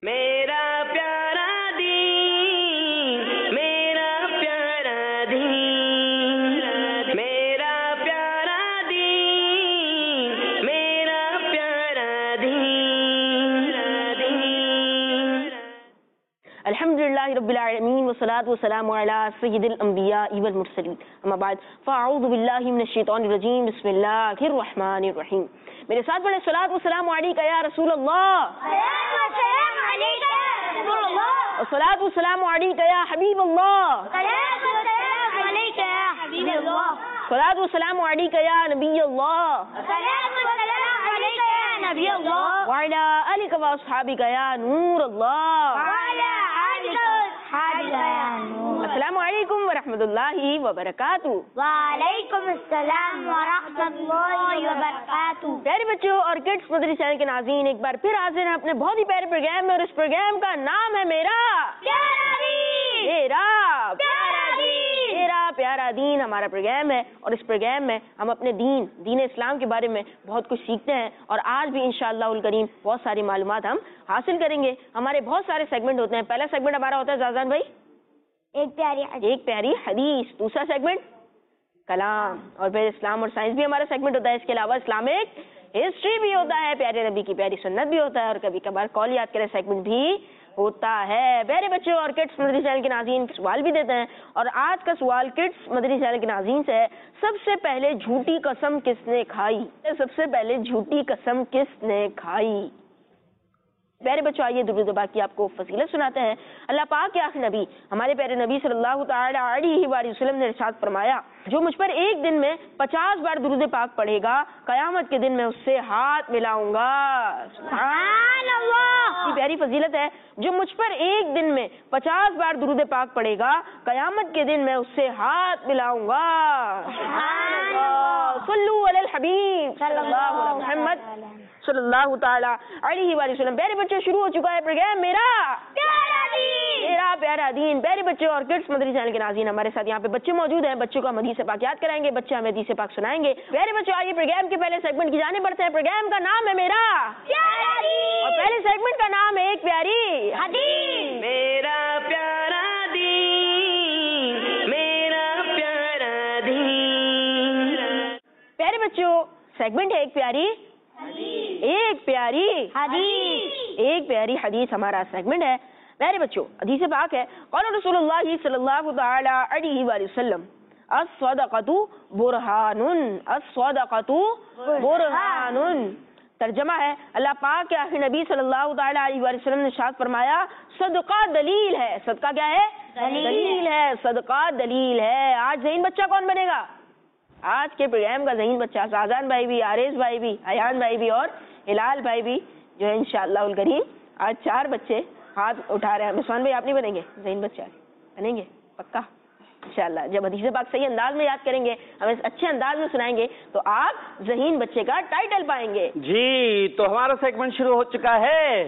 میرا پیارا دین، میرا پیارا دین، میرا پیارا دین، میرا پیارا دین۔ الحمدللہ رب العالمین والصلاة والسلام علی سید الانبیاء والمرسلین، اما بعد فاعوذ باللہ من الشیطان الرجیم، بسم اللہ الرحمن الرحیم۔ میرے ساتھ بڑے صلاۃ والسلام علیکہ یا رسول اللہ، الصلاۃ والسلام علیکہ یا حبیب اللہ، الصلاۃ والسلام علیکہ یا نبی اللہ، وعلی آلک واصحابک یا نور اللہ۔ السلام علیکم ورحمۃ اللہ وبرکاتہ۔ وعلیکم السلام ورحمۃ اللہ وبرکاتہ۔ پیارے بچوں اور کڈس مدری چینل کے ناظرین، ایک بار پھر حاضر ہیں اپنے بہت ہی پیارے پروگرام میں، اور اس پروگرام کا نام ہے میرا پیارا دین۔ ہمارا پروگرام ہے، اور اس پروگرام میں ہم اپنے دین اسلام کے بارے میں بہت کچھ سیکھتے ہیں، اور آج بھی انشاءاللہ الکریم بہت ساری معلومات ہم حاصل کریں گے۔ ہمارے بہت سارے سیگمنٹ ہوتے ہیں۔ پہلا سیگمنٹ ہمارا ہوتا ہے زازان بھائی ایک پیاری حدیث، دوسرا سیگمنٹ کلام، اور پھر اسلام اور سائنس بھی ہمارا سیگمنٹ ہوتا ہے۔ اس کے علاوہ اسلامک ہسٹری بھی ہوتا ہے، پیارے نبی کی پیاری سنت بھی ہوتا ہے، اور کبھی کبھار کال یاد کرے سیگمنٹ بھی ہوتا ہے۔ پیارے بچوں اور کڈس مدری چینل کے ناظرین سوال بھی دیتے ہیں، اور آج کا سوال کڈس مدری چینل کے ناظرین سے ہے، سب سے پہلے جھوٹی قسم کس نے کھائی؟ سب سے پہلے جھوٹی قسم کس نے کھائی؟ پیارے بچوں آئیے درود و پاک کی آپ کو فضیلت سناتے ہیں۔ اللہ پاک کے آخری نبی ہمارے پیارے نبی صلی اللہ تعالی علیہ وآلہ وسلم نے ارشاد فرمایا، جو مجھ پر ایک دن میں 50 بار درود پاک پڑھے گا، قیامت کے دن میں اس سے ہاتھ ملاؤں گا۔ سبحان اللہ، یہ پیاری فضیلت ہے۔ جو مجھ پر ایک دن میں 50 بار درود پاک پڑھے گا، قیامت کے دن میں اس سے ہاتھ ملاؤں گا۔ سبحان اللہ، صلو علی الحبیب صلی اللہ علیہ محمد صلی اللہ تعالی علیہ وآلہ وسلم۔ پیارے بچے شروع ہو چکا ہے پروگرام میرا پیارا دین۔ پیارے بچے اور کڈس مدری چینل کے ناظرین، ہمارے ساتھ یہاں پہ بچے موجود ہیں، بچوں کو ہم حدیث پاک یاد کرائیں گے، بچے ہمیں حدیث پاک سنائیں گے۔ پیارے بچوں آئیے پروگرام کے پہلے سیگمنٹ کی جانب بڑھتے ہیں۔ پروگرام کا نام ہے میرا اور پہلے سیگمنٹ کا نام ہے ایک پیاری حدیث۔ میرا پیارا دین، میرا پیارا دین۔ پیارے بچوں سیگمنٹ ہے ایک پیاری حدیث ہمارا سیگمنٹ ہے۔ پیارے بچوں حدیث پاک ہے، قال رسول اللہ صلی اللہ تعالی علیہ وآلہ وسلم، الصدقۃ برہان، الصدقۃ برہان۔ ترجمہ ہے، اللہ پاک کے آخری نبی صلی اللہ تعالی علیہ وآلہ وسلم نے ارشاد فرمایا، صدقہ دلیل ہے۔ صدقہ کیا ہے؟ دلیل ہے۔ صدقہ دلیل ہے۔ آج ذہین بچہ کون بنے گا؟ آج کے پروگرام کا ذہین بچہ زازان بھائی بھی، عارض بھائی بھی، ایان بھائی بھی، اور ہلال بھائی بھی، جو ہے انشاءاللہ الکریم آج 4 بچے ہاتھ اٹھا رہے ہیں۔ مسلمان بھائی آپ نہیں بنیں گے ذہین بچہ؟ بنیں گے پکا انشاءاللہ۔ جب حدیث پاک صحیح انداز میں یاد کریں گے، ہمیں اچھے انداز میں سنائیں گے، تو آپ ذہین بچے کا ٹائٹل پائیں گے۔ جی تو ہمارا سیگمنٹ شروع ہو چکا ہے۔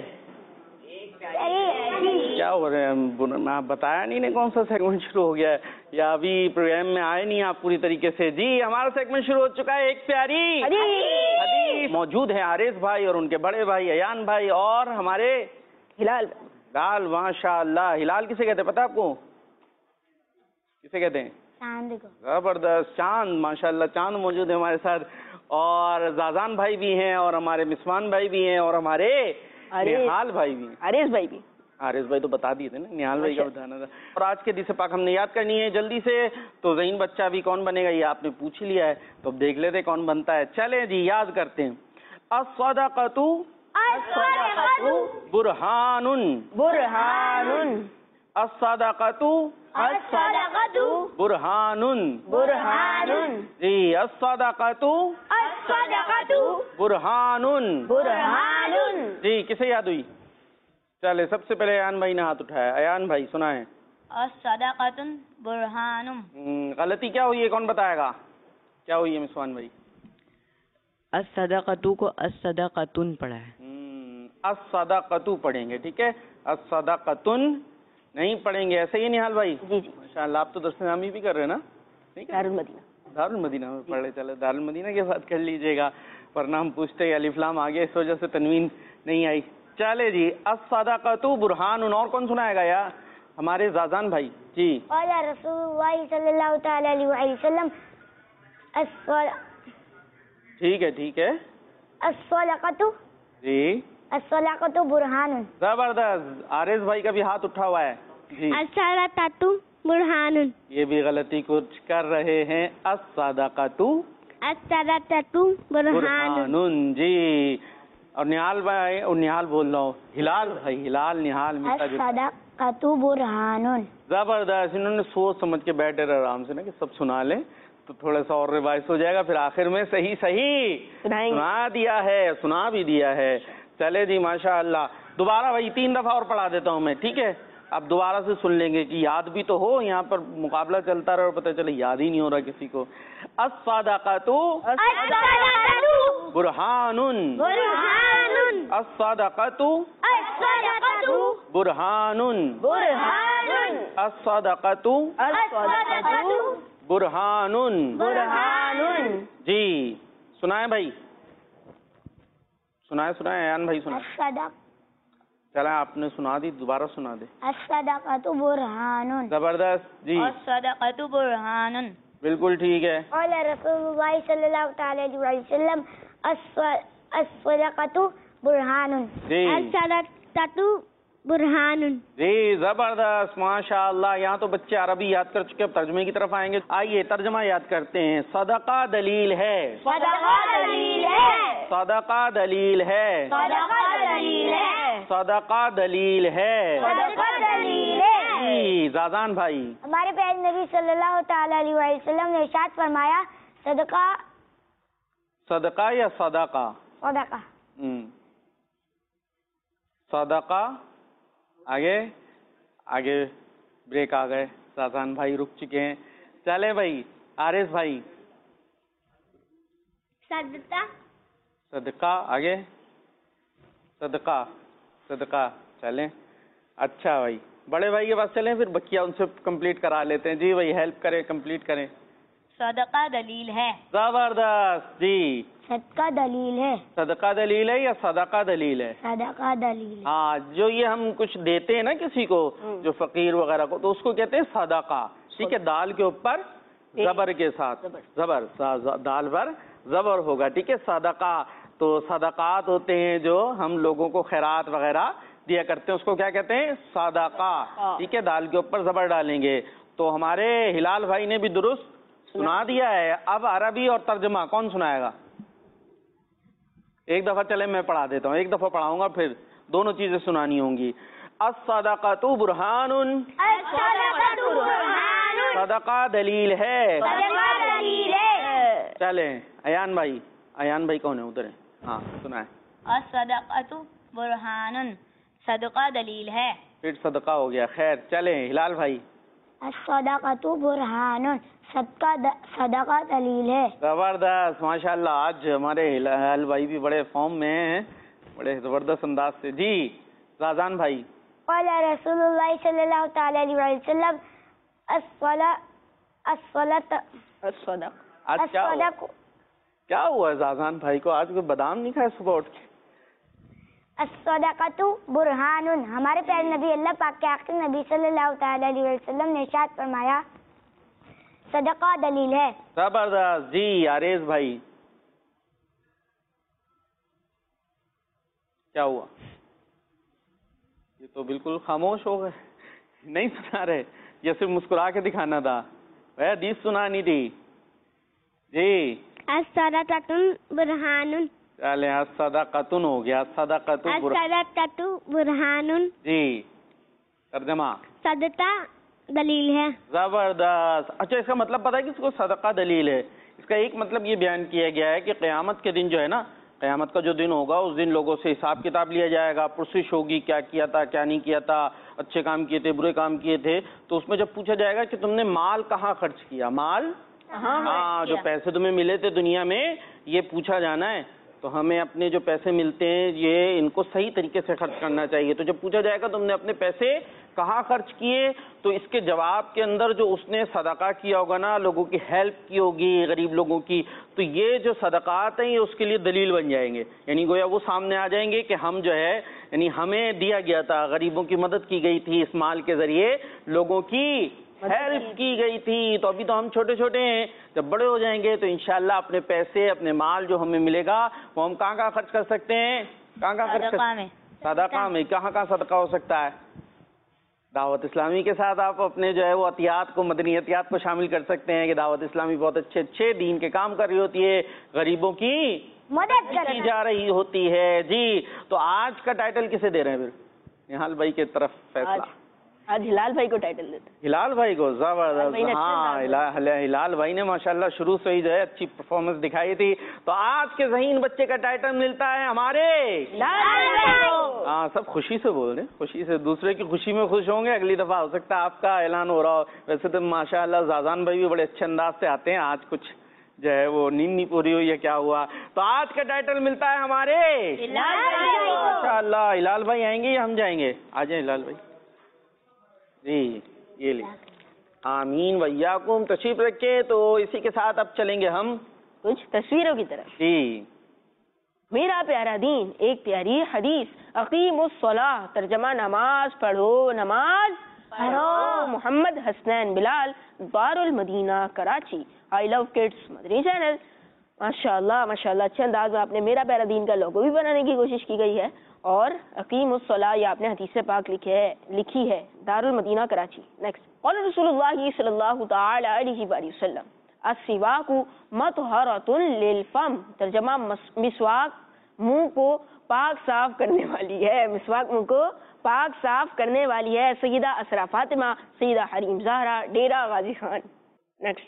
کیا ہو رہے ہیں؟ آپ بتایا نہیں کون سا سیگمنٹ شروع ہو گیا ہے، یا ابھی پروگرام میں آئے نہیں آپ پوری طریقے سے؟ جی ہمارا سیگمنٹ شروع ہو چکا ہے، ایک پیاری حدیث۔ موجود ہیں عارض بھائی اور ان کے بڑے بھائی ایان بھائی اور ہمارے ہلال۔ ماشاء اللہ۔ ہلال کسے کہتے ہیں پتہ آپ کو؟ کسے کہتے ہیں؟ چاند کو۔ زبردست، چاند، ماشاء اللہ چاند موجود ہے ہمارے ساتھ، اور زازان بھائی بھی ہیں، اور ہمارے مسمان بھائی بھی ہیں، اور ہمارے نہال بھائی بھی ہیں۔ عارض بھائی تو بتا دیے تھے نا، نہال بھائی کا بتانا تھا۔ اور آج کے حدیث پاک ہم نے یاد کرنی ہے جلدی سے، تو ذہین بچہ بھی کون بنے گا یہ آپ نے پوچھ ہی لیا ہے، تو اب دیکھ لیتے کون بنتا ہے۔ چلیں جی یاد کرتے ہیں، الصدقۃ برہان، الصدقۃ برہان، جی الصدقۃ برہان، جی کسے یاد ہوئی؟ چلے سب سے پہلے ایان بھائی نے ہاتھ اٹھایا۔ ایان بھائی سنائیں۔ الصدقۃ برہان۔ غلطی کیا ہوئی ہے کون بتائے گا؟ کیا ہوئی ہے مسوان بھائی؟ الصدقۃ کو الصدقۃن پڑھا ہے۔ الصدقۃ پڑھیں گے، ٹھیک ہے، الصدقۃن نہیں پڑھیں گے، ایسے ہی نہال بھائی؟ جی جی ماشاءاللہ، آپ تو درس نامی بھی کر رہے ہیں نا؟ دارالمدینہ میں پڑھ رہے، چلے دارالمدینہ کے ساتھ کر لیجئے گا، ورنہ ہم پوچھتے الف لام آگے، اس وجہ سے تنوین نہیں آئی۔ چلے جی الصدقۃ برہان، اور کون سنائے گا یا ہمارے زازان بھائی؟ جی قال رسول اللہ صلی اللہ تعالی علیہ وآلہ وسلم ٹھیک ہے الصدقۃ جی الصدقۃ برہان، زبردست. عارض بھائی کا بھی ہاتھ اٹھا ہوا ہے. جی الصدقۃ برہان، یہ بھی غلطی کچھ کر رہے ہیں. الصدقۃ الصدقۃ برہان. برہان. جی اور نہال بھائی، اور نہال بول رہا ہوں، ہلال بھائی، ہلال نہال ملتا جلتا. الصدقۃ برہان. زبردست. انہوں نے سوچ سمجھ کے بیٹھے رہے آرام سے نا کہ سب سنا لیں تو تھوڑا سا اور ریوائز ہو جائے گا. پھر آخر میں صحیح سنا دیا ہے، سنا بھی دیا ہے. چلے جی ماشاء اللہ. دوبارہ وہی 3 دفعہ اور پڑھا دیتا ہوں میں، ٹھیک ہے؟ اب دوبارہ سے سن لیں گے کہ یاد بھی تو ہو، یہاں پر مقابلہ چلتا رہے اور پتہ چلے یاد ہی نہیں ہو رہا کسی کو. الصدقۃ برہان، الصدقۃ برہان، الصدقۃ برہان. جی سنائیں بھائی، سنائیں ایان بھائی سنائیں. چلیں آپ نے سنا دی، دوبارہ سنا دے. الصدقۃ برہان. زبردست. جی الصدقۃ برہان. بالکل ٹھیک ہے. قال رسول اللہ صلی اللہ تعالی علیہ وسلم الصدقۃ برہان. جی الصدقۃ برہان. جی زبردست ماشاء اللہ. یہاں تو بچے عربی یاد کر چکے، اب ترجمے کی طرف آئیں گے. آئیے ترجمہ یاد کرتے ہیں. صدقہ دلیل ہے، صدقہ دلیل ہے، صدقہ دلیل ہے، صدقہ دلیل ہے، صدقہ دلیل ہے. صدقہ دلیل ہے. جی زازان بھائی. ہمارے پیارے نبی صلی اللہ تعالی علیہ وسلم نے ارشاد فرمایا صدقہ صدقہ یا صدقہ؟ صدقہ. صدقہ. آگے بریک آ گئے، زازان بھائی رک چکے ہیں. چلے بھائی عارض بھائی. صدقہ. صدقہ. آگے صدقہ. صدقہ. چلیں اچھا بھائی. بڑے بھائی کے پاس چلیں، پھر بکیا ان سے کمپلیٹ کرا لیتے ہیں. جی بھائی ہیلپ کریں، کمپلیٹ کریں. صدقہ دلیل ہے. زبردست. جی صدقہ دلیل ہے. صدقہ دلیل ہے یا صدقہ دلیل ہے؟ صدقہ دلیل. ہاں جو یہ ہم کچھ دیتے ہیں نا کسی کو، جو فقیر وغیرہ کو، تو اس کو کہتے ہیں صدقہ. ٹھیک ہے، دال کے اوپر زبر کے ساتھ، زبر، دال پر زبر ہوگا. ٹھیک ہے، صدقہ. تو صدقات ہوتے ہیں جو ہم لوگوں کو خیرات وغیرہ دیا کرتے ہیں، اس کو کیا کہتے ہیں؟ صدقہ. ٹھیک ہے، دال کے اوپر زبر ڈالیں گے. تو ہمارے ہلال بھائی نے بھی درست سنا دیا ہے. اب عربی اور ترجمہ کون سنائے گا؟ ایک دفعہ چلے میں پڑھا دیتا ہوں، ایک دفعہ پڑھاؤں گا، پھر دونوں چیزیں سنانی ہوں گی. الصدقۃ برہان، الصدقۃ برہان. صدقہ دلیل ہے. صدقہ دلیل ہے. چلیں ایان بھائی. ایان بھائی کون ہے؟ ادھر ہیں. ہاں سنائیں. الصدقۃ برہان. صدقہ دلیل ہے. پھر صدقہ ہو گیا. خیر چلیں ہلال بھائی. الصدقۃ برہان. صدقہ دلیل ہے. زبردست ماشاء اللہ. آج ہمارے ہلال بھائی بھی بڑے فارم میں ہیں، بڑے زبردست انداز سے. جی زازان بھائی. قال رسول اللہ صلی اللہ تعالی علیہ وسلم آج کیا ہوا ہے زازان بھائی کو؟ آج کوئی بادام نہیں کھائے صبح اٹھ کے؟ الصدقۃ برہان. ہمارے پیارے نبی اللہ پاک کے آخری نبی صلی اللہ تعالی علیہ وسلم نے ارشاد فرمایا صدقہ دلیل ہے. زبردست. جی عارض بھائی کیا ہوا؟ یہ تو بالکل خاموش ہو گئے، نہیں سنا رہے. یہ صرف مسکرا کے دکھانا تھا، حدیث سنانی تھی. جی الصدقۃ برہان. چلیں الصدقۃ ہو گیا. الصدقۃ الصدقۃ برہان. جی ترجمہ. صدقہ دلیل ہے. زبردست. اچھا اس کا مطلب پتہ ہے کہ اس کو صدقہ دلیل ہے؟ اس کا ایک مطلب یہ بیان کیا گیا ہے کہ قیامت کے دن جو ہے نا، قیامت کا جو دن ہوگا اس دن لوگوں سے حساب کتاب لیا جائے گا، پرسش ہوگی کیا کیا تھا کیا نہیں کیا تھا، اچھے کام کیے تھے برے کام کیے تھے. تو اس میں جب پوچھا جائے گا کہ تم نے مال کہاں خرچ کیا، مال ہاں جو پیسے تمہیں ملے تھے دنیا میں، یہ پوچھا جانا ہے. تو ہمیں اپنے جو پیسے ملتے ہیں یہ ان کو صحیح طریقے سے خرچ کرنا چاہیے. تو جب پوچھا جائے گا تم نے اپنے پیسے کہاں خرچ کیے، تو اس کے جواب کے اندر جو اس نے صدقہ کیا ہوگا نا، لوگوں کی ہیلپ کی ہوگی، غریب لوگوں کی، تو یہ جو صدقات ہیں یہ اس کے لیے دلیل بن جائیں گے. یعنی گویا وہ سامنے آ جائیں گے کہ ہم جو ہے یعنی ہمیں دیا گیا تھا، غریبوں کی مدد کی گئی تھی، اس مال کے ذریعے لوگوں کی ہیلپ کی گئی تھی. تو ابھی تو ہم چھوٹے چھوٹے ہیں، جب بڑے ہو جائیں گے تو انشاءاللہ اپنے پیسے، اپنے مال جو ہمیں ملے گا وہ ہم کہاں خرچ کر سکتے ہیں؟ کہاں خرچ کر سکتے ہیں؟ صدقہ میں. کہاں صدقہ ہو سکتا ہے؟ دعوت اسلامی کے ساتھ آپ اپنے جو ہے وہ عطیات کو، مدنی عطیات کو شامل کر سکتے ہیں کہ دعوت اسلامی بہت اچھے دین کے کام کر رہی ہوتی ہے، غریبوں کی مدد کی جا رہی ہوتی ہے. جی تو آج کا ٹائٹل کسے دے رہے ہیں پھر؟ نہال بھائی کی طرف فیصلہ. آج ہلال بھائی کو ٹائٹل دیتے ہیں. ہلال بھائی کو زبردست. ہاں ہلال بھائی نے ماشاءاللہ شروع سے ہی جو ہے اچھی پرفارمنس دکھائی تھی. تو آج کے ذہین بچے کا ٹائٹل ملتا ہے ہمارے ہاں. سب خوشی سے بول رہے ہیں، خوشی سے، دوسرے کی خوشی میں خوش ہوں گے. اگلی دفعہ ہو سکتا ہے آپ کا اعلان ہو رہا ہو. ویسے تو ماشاءاللہ زازان بھائی بھی بڑے اچھے انداز سے آتے ہیں. آج کچھ جو ہے وہ نیند نہیں پوری ہوئی ہے، کیا ہوا؟ تو آج کا ٹائٹل ملتا ہے ہمارے ماشاءاللہ. ہلال بھائی آئیں گے یا ہم جائیں گے؟ آ جائیں ہلال بھائی. جی یہ لیں. آمین ویاکم. تشریف رکھے. تو اسی کے ساتھ اب چلیں گے ہم کچھ تصویروں کی طرف. جی. میرا پیارا دین، ایک پیاری حدیث. اقیم الصلاۃ، ترجمہ نماز پڑھو، نماز پڑھو. محمد Hasnain Bilal, Dar al-Madina, Karachi. I love kids Madani channel. ماشاءاللہ ماشاءاللہ اچھے انداز میں آپ نے میرا پیارا دین کا لوگو بھی بنانے کی کوشش کی گئی ہے. اور اقیم الصلاۃ یہ آپ نے حدیث پاک لکھی ہے، دار المدینہ کراچی. نیکسٹ. قال رسول اللہ صلی اللہ تعالی علیہ وآلہ وسلم السواک مطہرۃ للفم. ترجمہ مسواک منہ کو پاک صاف کرنے والی ہے. مسواک منہ کو پاک صاف کرنے والی ہے. سیدہ اسرا فاطمہ، سیدہ حریم زہرا، ڈیرہ غازی خان. نیکسٹ.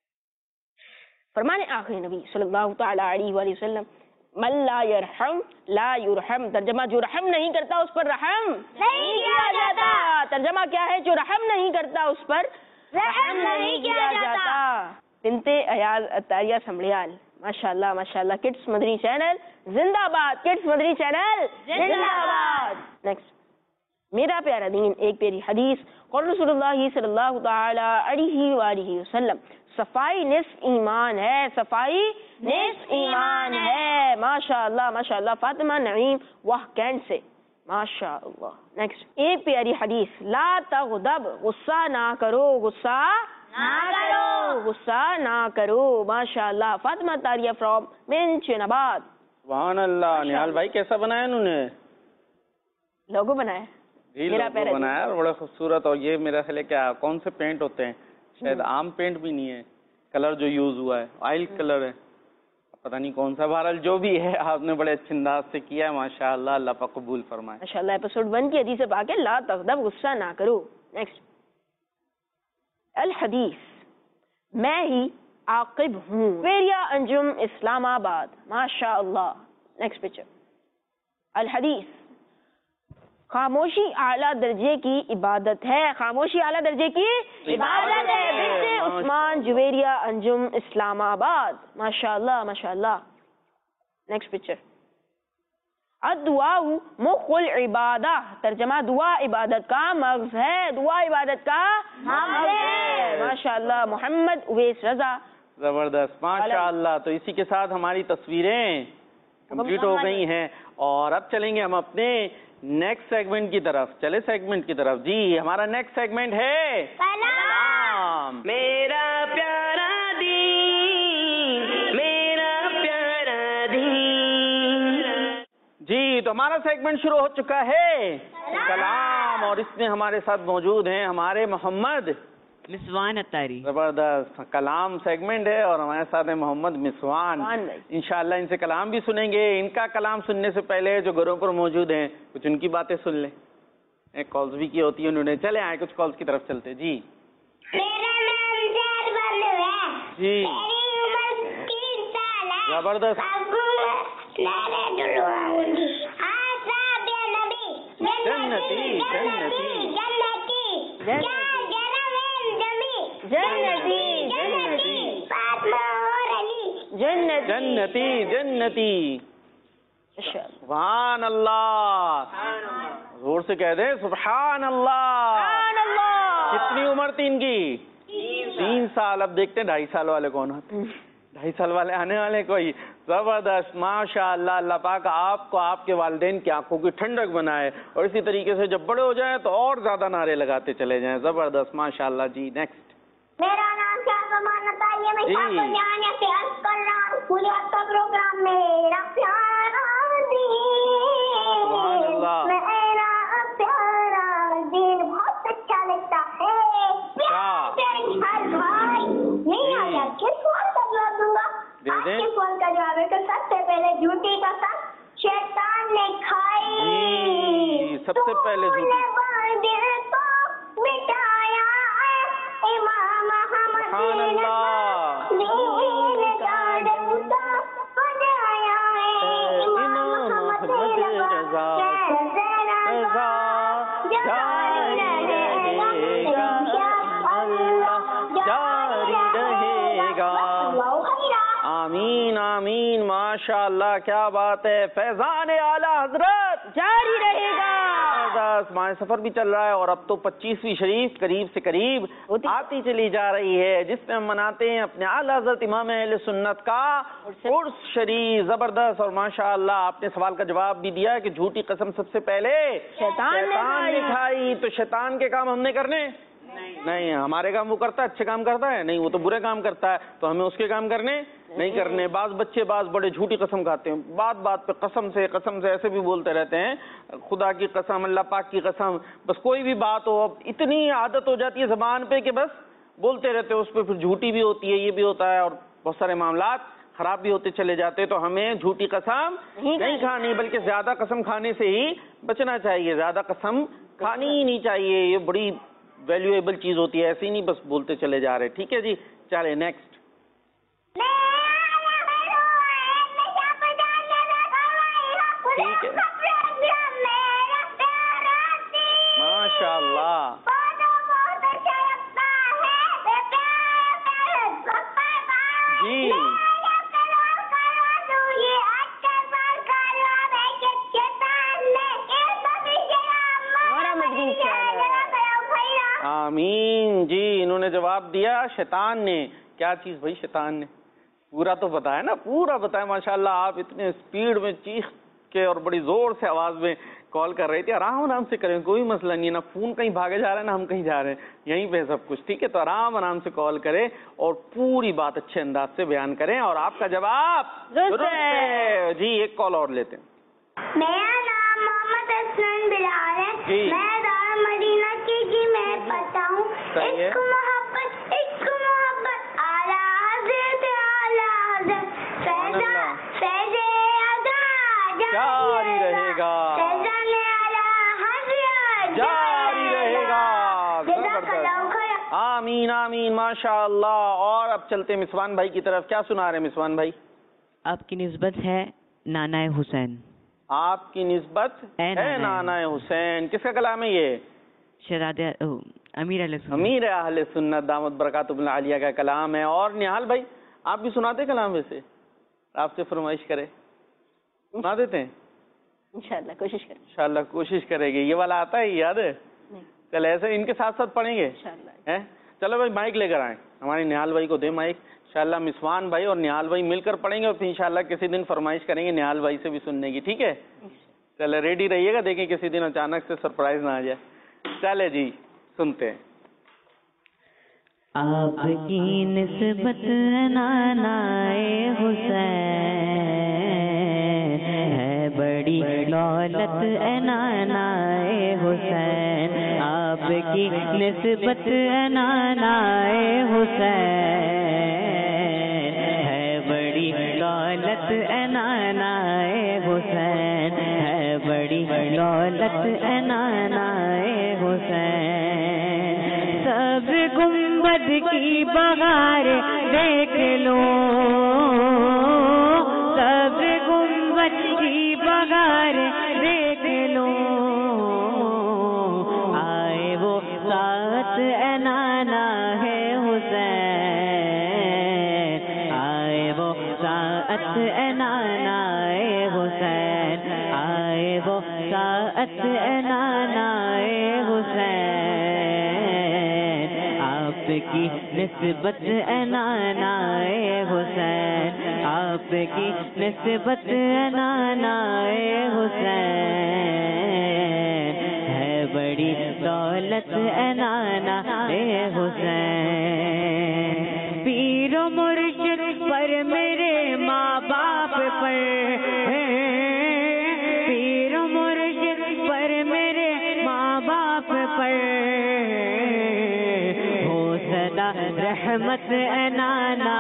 فرمان آخری نبی صلی اللہ تعالی علیہ وآلہ وسلم من لا یرحم لا یرحم. ترجمہ جو رحم نہیں کرتا اس پر رحم نہیں کیا جاتا. ترجمہ کیا ہے؟ جو رحم نہیں کرتا اس پر رحم نہیں کیا جاتا. بنت ایاز عطاریہ سمڑیال. ماشاءاللہ ماشاءاللہ. کڈس مدنی چینل زندہ باد. کڈس مدنی چینل زندہ باد. نیکسٹ. میرا پیارا دین، ایک پیاری حدیث. قول رسول اللہ صلی اللہ تعالی علیہ وآلہ وسلم صفائی نصف ایمان ہے. صفائی نصف ایمان ہے. ماشاءاللہ ماشاءاللہ. فاطمہ نعیم وہ کینٹ سے. ماشاءاللہ. نیکسٹ. ایک پیاری حدیث. لا تغضب، غصہ نہ کرو، غصہ نہ کرو، غصہ نہ کرو. ماشاءاللہ. فاطمہ طاریہ فرام منچن آباد. سبحان اللہ. نہال بھائی کیسا بنایا انہوں نے؟ لوگو بنایا. میرا پیارا بنایا اور بڑا خوبصورت. اور یہ میرا خیال ہے کیا کون سے پینٹ ہوتے ہیں؟ شاید عام پینٹ بھی نہیں ہے. کلر جو یوز ہوا ہے آئل کلر ہے، پتہ نہیں کون سا. بہرحال جو بھی ہے آپ نے بڑے اچھے انداز سے کیا ہے. ماشاءاللہ. اللہ پاک قبول فرمائے. ماشاءاللہ. ایپیسوڈ 1 کی حدیث پاک ہے لا تغضب، غصہ نہ کرو. نیکسٹ. الحدیث میں ہی عاقب ہوں. ویریا انجم اسلام آباد. ماشاءاللہ. Next picture. الحدیث خاموشی اعلیٰ درجے کی عبادت ہے. خاموشی اعلیٰ درجے کی عبادت ہے. بنت عثمان جویریہ انجم اسلام آباد. ماشاءاللہ ماشاءاللہ. Next picture. الدعاء مخ العبادہ. ترجمہ دعا عبادت کا مغز ہے. دعا عبادت کا مغز ہے. ماشاءاللہ. محمد اویس رضا. زبردست. ماشاءاللہ. تو اسی کے ساتھ ہماری تصویریں کمپلیٹ ہو گئی ہیں اور اب چلیں گے ہم اپنے نیکسٹ سیگمنٹ کی طرف. چلے سیگمنٹ کی طرف. جی ہمارا نیکسٹ سیگمنٹ ہے سلام. میرا پیارا دین، میرا پیارا دین. جی تو ہمارا سیگمنٹ شروع ہو چکا ہے سلام. اور اس میں ہمارے ساتھ موجود ہیں ہمارے محمد مسوان اتاری. زبردست. کلام سیگمنٹ ہے اور ہمارے ساتھ ہیں محمد مسوان. انشاءاللہ ان سے کلام بھی سنیں گے. ان کا کلام سننے سے پہلے جو گھروں پر موجود ہیں کچھ ان کی باتیں سن لیں. ایک کالز بھی کی ہوتی ہے انہوں نے. چلے آئے کچھ کالز کی طرف چلتے. جی میرا نام زید بانو ہے. جی میری عمر 3 سال ہے. زبردست. جنتی جنتی جنتی جنتی. سبحان اللہ. زور سے کہہ دیں سبحان اللہ. کتنی عمر تھی ان کی؟ 3 سال. اب دیکھتے ہیں 2.5 سال والے کون ہوتے ہیں. 2.5 سال والے آنے والے کوئی. زبردست، ماشاء اللہ، اللہ پاک آپ کو آپ کے والدین کی آنکھوں کی ٹھنڈک بنائے، اور اسی طریقے سے جب بڑے ہو جائیں تو اور زیادہ نعرے لگاتے چلے جائیں. زبردست، ماشاء اللہ. جی نیکسٹ. میرا نام کیا زمانتا ہے، میں آپ کو جانے سے عرض کر رہا ہوں، مجھے آپ کا پروگرام میرا پیارا دین، میرا پیارا دین بہت اچھا لگتا ہے. ہر بھائی نہیں آیا، کس سوال کا جواب دوں گا؟ آپ کے سوال کا جواب ہے کہ سب سے پہلے جھوٹی قسم شیطان نے کھائی، سب سے پہلے دل کو مٹایا امام احمد دین کا ڈنکا بجایا امام احمد رضا جاری رہے گا. آمین آمین، ماشاء اللہ، کیا بات ہے. فیضان اعلیٰ حضرت جاری رہے گا. ماہ سفر بھی چل رہا ہے، اور اب تو 25ویں شریف قریب سے قریب آتی چلی جا رہی ہے، جس میں ہم مناتے ہیں اپنے اعلیٰ حضرت امام اہل سنت کا عرس شریف. زبردست. اور ماشاء اللہ آپ نے سوال کا جواب بھی دیا کہ جھوٹی قسم سب سے پہلے شیطان نے کھائی. تو شیطان کے کام ہم نے کرنے نہیں، ہمارے کام وہ کرتا ہے، اچھے کام کرتا ہے نہیں، وہ تو برے کام کرتا ہے، تو ہمیں اس کے کام کرنے نہیں کرنے. بعض بچے بعض بڑے جھوٹی قسم کھاتے ہیں، بات بات پہ قسم سے ایسے بھی بولتے رہتے ہیں، خدا کی قسم، اللہ پاک کی قسم، بس کوئی بھی بات ہو، اب اتنی عادت ہو جاتی ہے زبان پہ کہ بس بولتے رہتے ہیں اس پہ، پھر جھوٹی بھی ہوتی ہے، یہ بھی ہوتا ہے، اور بہت سارے معاملات خراب بھی ہوتے چلے جاتے. تو ہمیں جھوٹی قسم نہیں کھانی، بلکہ زیادہ قسم کھانے سے ہی بچنا چاہیے. زیادہ قسم کھانی ہی نہیں چاہیے، یہ بڑی ویلیویبل چیز ہوتی ہے، ایسے ہی نہیں بس بولتے چلے جا رہے. ٹھیک ہے جی، چلے نیکسٹ. ٹھیک ہے، ماشاء اللہ. جی آمین. جی انہوں نے جواب دیا شیطان نے. کیا چیز بھائی شیطان نے؟ پورا تو بتایا نا، پورا بتایا. ماشاءاللہ آپ اتنے اسپیڈ میں چیخ کے اور بڑی زور سے آواز میں کال کر رہی تھی. آرام سے کریں، کوئی مسئلہ نہیں ہے، نہ فون کہیں بھاگے جا رہا ہے نہ ہم کہیں جا رہے ہیں، یہیں پہ سب کچھ ٹھیک ہے. تو آرام سے کال کریں اور پوری بات اچھے انداز سے بیان کریں، اور آپ کا جواب درست ہے. جی ایک کال اور لیتے ہیں. میرا نام محمد حسن بلال ہے، میں دار مدینہ کی میں پڑھتا ہوں. عشق محبت اعلیٰ حضرت فیض ادا جاری رہے گا، جاری رہے گا. آمین آمین، ماشاء اللہ. اور اب چلتے ہیں مسوان بھائی کی طرف. کیا سنا رہے ہیں مسوان بھائی؟ آپ کی نسبت ہے نانا حسین. آپ کی نسبت ہے نانا حسین. کس کا کلام ہے یہ؟ امیر اہل سنت دامت برکاتہم العالیہ کا کلام ہے. اور نہال بھائی آپ بھی سناتے کلام؟ ویسے آپ سے فرمائش کرے سنا دیتے ہیں؟ انشاءاللہ کوشش کریں. انشاءاللہ کوشش کرے گی. یہ والا آتا ہے یاد ہے؟ چل ایسے ان کے ساتھ ساتھ پڑھیں گے انشاءاللہ. چلو بھائی مائک لے کر آئیں، ہمارے نہال بھائی کو دیں مائک. انشاءاللہ مسوان بھائی اور نہال بھائی مل کر پڑھیں گے، اور پھر انشاءاللہ کسی دن فرمائش کریں گے نہال بھائی سے بھی سننے کی. ٹھیک ہے، چلے ریڈی رہیے گا، دیکھیں کسی دن اچانک سے سرپرائز نہ آ جائے. چلے جی سنتے ہیں. آپ کی نسبت نانا حسین ہے بڑی دولت نانا حسین. آپ کی نسبت نانا حسین ہے بڑی دولت نانا حسین ہے بڑی دولت نانا حسین. سب گنبد کی بہار دیکھ لو، سب گنبد کی بہار دیکھ لو، آئے وہ ساتھ نانا ہے حسین، آئے وہ ساتھ نانا ہے حسین، آئے وہ ساتھ نانا ہے حسین. آپ کی نسبت نانا حسین، آپ کی نسبت نانا حسین، ہے بڑی دولت نانا حسین، پیر و مرشد پر میرے ماں باپ پر، پیر و مرشد پر میرے ماں باپ پر، ہو صدا رحمت نانا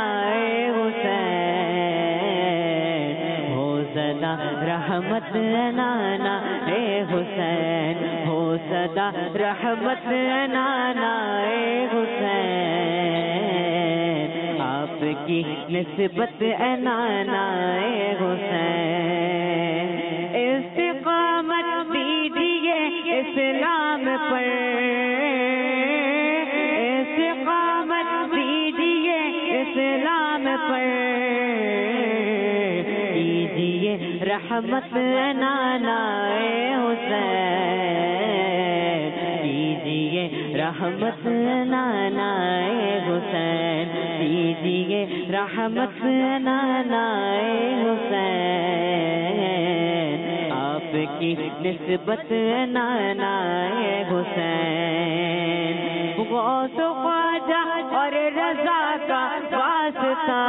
حسین، ہو صدا رحمت نانا حسین، ہو صدا رحمت نانا حسین، آپ کی نسبت نانا حسین، استقامت دیجیے اسلام پر، استقامت دیجیے اسلام پر، کیجیے رحمت نانا حسین، کیجیے رحمت نانا حسین، کیجیے رحمت نانا حسین، آپ کی نسبت نانا حسین، غوث و خواجہ اور رضا کا واسطہ،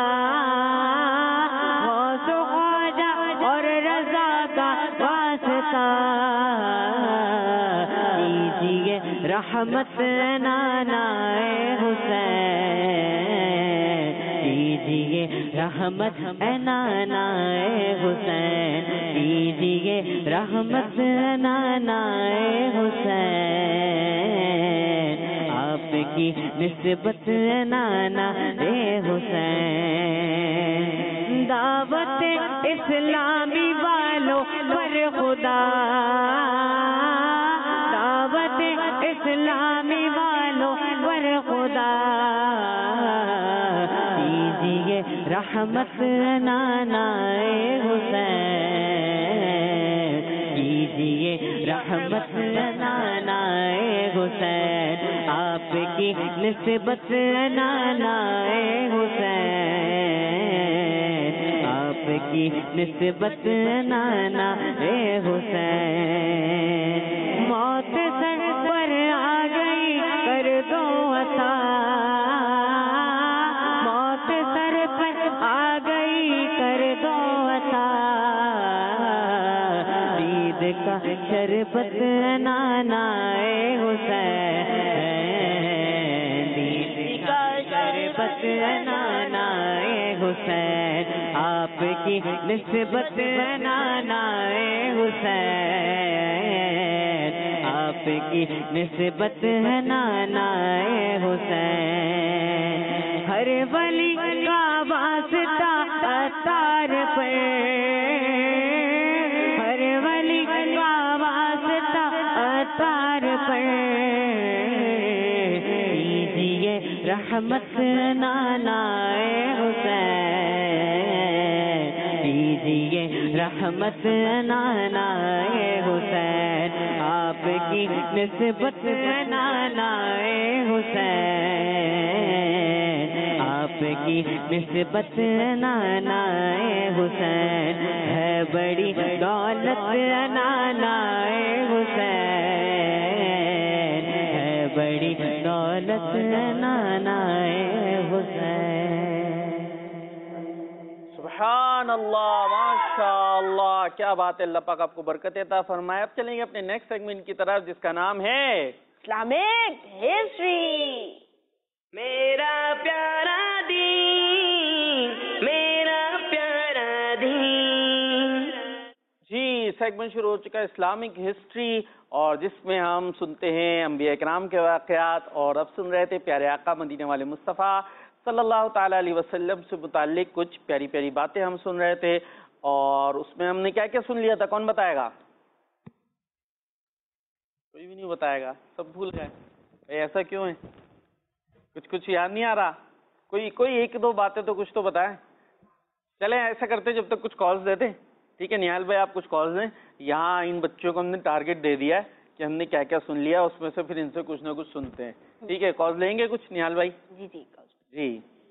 غوث و خواجہ اور رضا کا واسطہ، کیجیے رحمت نانا حسین، کیجیے رحمت نانا حسین، کیجیے رحمت نانا حسین، آپ کی نسبت نانا حسین، دعوت اسلامی والوں پر خدا، دعوت اسلامی والوں پر خدا، کیجیے رحمت نانا حسین، کیجیے رحمت نانا حسین، آپ کی نسبت نانا حسین، آپ کی نسبت نانا حسین، موت سر پر آ گئی کر دو عطا، موت سر پر آ گئی کر دو عطا، عید کا شربت نانا حسین، عید کا شربت نانا حسین، آپ کی نسبت نانا حسین، آپ کی نسبت نانا حسین، ہر ولی کا واسطہ عطار پر، ہر ولی کا واسطہ عطار پر، کیجیے رحمت نانا حسین، کیجیے رحمت نانا حسین، آپ کی نسبت نانا حسین، آپ کی نسبت نانا حسین، ہے بڑی دولت نانا حسین، ہے بڑی دولت نانا حسین۔ سبحان اللہ، ماشاء اللہ، کیا بات ہے، اللہ پاک آپ کو برکت عطا فرمائے۔ اب چلیں گے اپنے نیکسٹ سیگمنٹ کی طرف جس کا نام ہے اسلامک ہسٹری۔ میرا پیارا دین، میرا پیارا دین۔ جی، سیگمنٹ شروع ہو چکا ہے اسلامک ہسٹری، اور جس میں ہم سنتے ہیں انبیاء کرام کے واقعات، اور اب سن رہے تھے پیارے آقا مدینے والے مصطفیٰ صلی اللہ تعالیٰ علیہ وسلم سے متعلق کچھ پیاری پیاری باتیں ہم سن رہے تھے، اور اس میں ہم نے کیا کیا سن لیا تھا، کون بتائے گا؟ کوئی بھی نہیں بتائے گا، سب بھول گئے، ایسا کیوں ہے؟ کچھ یاد نہیں آ رہا؟ کوئی ایک دو باتیں تو کچھ تو بتائیں۔ چلیں ایسا کرتے جب تک کچھ کالز دیتے، ٹھیک ہے نہال بھائی، آپ کچھ کالز دیں، یہاں ان بچوں کو ہم نے ٹارگٹ دے دیا ہے کہ ہم نے کیا کیا سن لیا، اس میں سے پھر ان سے کچھ نہ کچھ سنتے ہیں. ٹھیک ہے، کال لیں گے کچھ نہال بھائی؟ جی جی جی.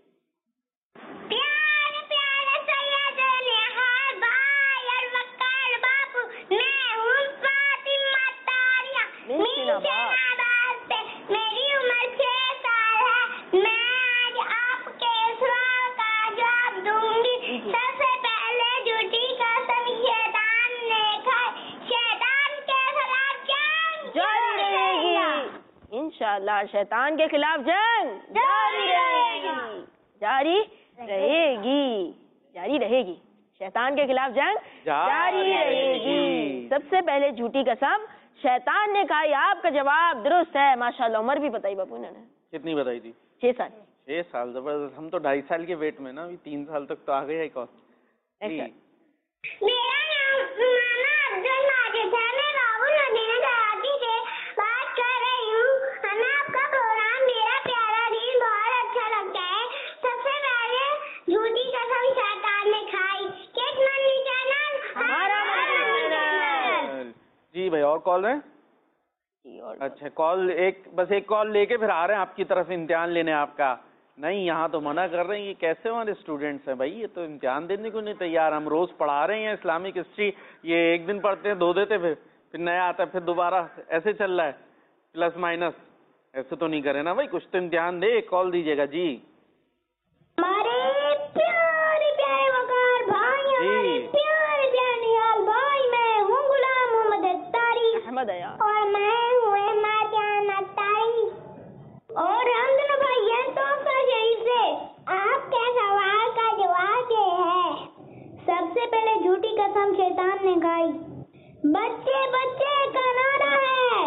میری عمر 6 سال ہے. میں آج آپ کے سوال کا جواب دوں گی. سب سے پہلے جھوٹی قسم شیطان نے کھائی. شیطان کے خلاف جنگ جاری رہے گی انشاءاللہ. شیطان کے خلاف جنگ جاری رہے گی. جاری رہے گی. جاری رہے گی. شیطان کے خلاف جنگ جاری رہے گی. سب سے پہلے جھوٹی قسم شیطان نے کہا. آپ کا جواب درست ہے ماشاءاللہ. عمر بھی بتائی باپو نے. کتنی بتائی تھی؟ 6 سال. 6 سال زبردست. ہم تو 2.5 سال کے ویٹ میں نا، ابھی 3 سال تک تو آ گئے. ایک اور. میرا نام مانا عبدل ماجد ہے. میں راہل ندی کراچی سے بات کر رہی ہوں. ہمیں آپ کا پروگرام میرا پیارا دین بہت اچھا لگتا ہے. سب سے پہلے جھوٹی قسم شیطان نے کھائی. کس منی چینل ہمارا چینل. جی بھائی، اور کال ہے؟ اچھا، کال بس ایک کال لے کے پھر آ رہے ہیں آپ کی طرف امتحان لینے آپ کا. نہیں، یہاں تو منع کر رہے ہیں. یہ کیسے ہمارے اسٹوڈینٹس ہیں بھائی؟ یہ تو امتحان دینے کو نہیں تیار. ہم روز پڑھا رہے ہیں اسلامک ہسٹری. یہ ایک دن پڑھتے ہیں، 2 دیتے، پھر نیا آتا ہے، پھر دوبارہ ایسے چل رہا ہے پلس مائنس. ایسے تو نہیں کرے نا بھائی، کچھ تو امتحان دے. ایک کال دیجیے گا. جی ہمارے پیارے پیارے وقار بھائی، ہمارے پیارے پیارے نہال بھائی. میں ہوں غلام محمد اتاری احمد ہے یار. اور میں ہوں احمد اتاری. اور ہم دونوں بھائی ہیں تحفہ شریف سے. آپ کے سوال کا جواب یہ ہے. سب سے پہلے جھوٹی قسم شیطان نے کھائی. بچے بچے کا نعرہ ہے.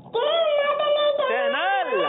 چینل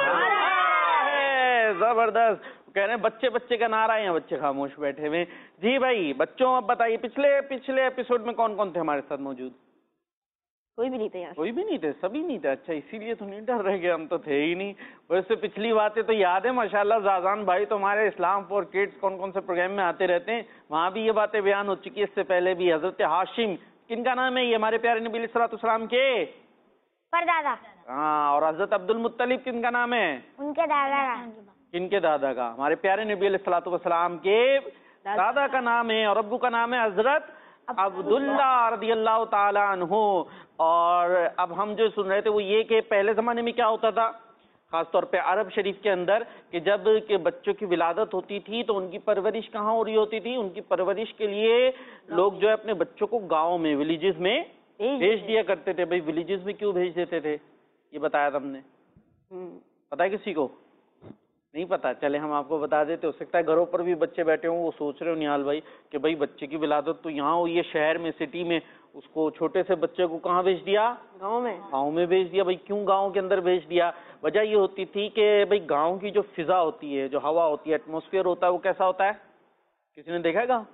ہے زبردست. کہہ رہے ہیں بچے بچے کا نعرہ ہے. بچے خاموش بیٹھے ہوئے. جی بھائی بچوں، اب بتائیے پچھلے ایپیسوڈ میں کون کون تھے ہمارے ساتھ موجود؟ کوئی بھی نہیں تھا یار. کوئی بھی نہیں تھے؟ سبھی نہیں تھے. اچھا، اسی لیے تو نہیں ڈر رہ گئے. ہم تو تھے ہی نہیں. ویسے پچھلی باتیں تو یاد ہے ماشاءاللہ. زازان بھائی تو ہمارے اسلام فور کڈس کون کون سے پروگرام میں آتے رہتے ہیں، وہاں بھی یہ باتیں بیان ہو چکی ہے. اس سے پہلے بھی حضرت ہاشم، کن کا نام ہے یہ؟ ہمارے پیارے نبی علیہ الصلوۃ والسلام کے پردادا. ہاں. اور حضرت عبد المطلب کن کا نام ہے؟ ان کے دادا. کن کے دادا کا؟ ہمارے پیارے نبی علیہ الصلوۃ والسلام کے دادا کا نام ہے. اور ابو کا نام ہے حضرت عبداللہ رضی اللہ تعالیٰ عنہ. اور اب ہم جو سن رہے تھے وہ یہ کہ پہلے زمانے میں کیا ہوتا تھا، خاص طور پہ عرب شریف کے اندر، کہ جب کہ بچوں کی ولادت ہوتی تھی تو ان کی پرورش کہاں ہو رہی ہوتی تھی؟ ان کی پرورش کے لیے لوگ جو ہے اپنے بچوں کو گاؤں میں، ولیجز میں بھیج دیا کرتے تھے. بھائی ولیجز میں کیوں بھیج دیتے تھے یہ بتایا تھا ہم نے. پتا ہے کسی کو؟ نہیں پتا؟ چلے ہم آپ کو بتا دیتے. ہو سکتا ہے گھروں پر بھی بچے بیٹھے ہوں، وہ سوچ رہے ہو نہال بھائی کہ بھائی بچے کی ولادت تو یہاں ہوئی ہے شہر میں، سٹی میں، اس کو چھوٹے سے بچے کو کہاں بھیج دیا؟ گاؤں میں بھیج دیا. بھائی کیوں گاؤں کے اندر بھیج دیا؟ وجہ یہ ہوتی تھی کہ بھائی گاؤں کی جو فضا ہوتی ہے، جو ہوا ہوتی ہے، ایٹماسفیئر ہوتا ہے، وہ کیسا ہوتا ہے؟ کسی نے دیکھا گا؟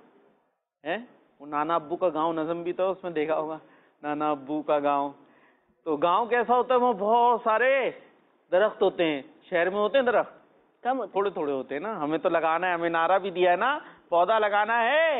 وہ نانا ابو کا گاؤں نظم بھی تو اس میں دیکھا ہوگا، نانا ابو کا گاؤں. تو گاؤں کیسا ہوتا ہے؟ وہ بہت سارے درخت ہوتے ہیں. شہر میں ہوتے ہیں درخت؟ کم ہوتے، تھوڑے تھوڑے ہوتے ہیں نا. ہمیں تو لگانا ہے، ہمیں نعرہ بھی دیا ہے نا، پودا لگانا ہے.